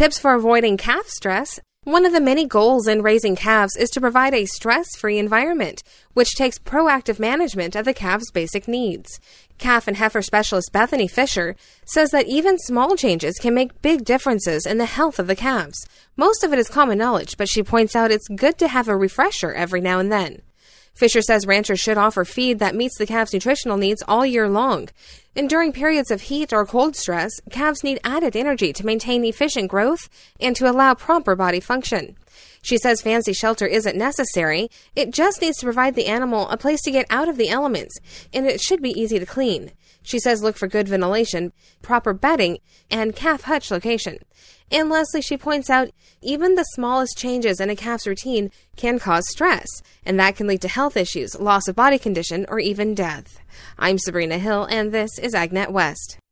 Tips for avoiding calf stress. One of the many goals in raising calves is to provide a stress-free environment, which takes proactive management of the calf's basic needs. Calf and heifer specialist Bethany Fisher says that even small changes can make big differences in the health of the calves. Most of it is common knowledge, but she points out it's good to have a refresher every now and then. Fisher says ranchers should offer feed that meets the calf's nutritional needs all year long. And during periods of heat or cold stress, calves need added energy to maintain efficient growth and to allow proper body function. She says fancy shelter isn't necessary. It just needs to provide the animal a place to get out of the elements, and it should be easy to clean. She says look for good ventilation, proper bedding, and calf hutch location. And lastly, she points out even the smallest changes in a calf's routine can cause stress, and that can lead to health issues, loss of body condition, or even death. I'm Sabrina Hill, and this is AgNet West.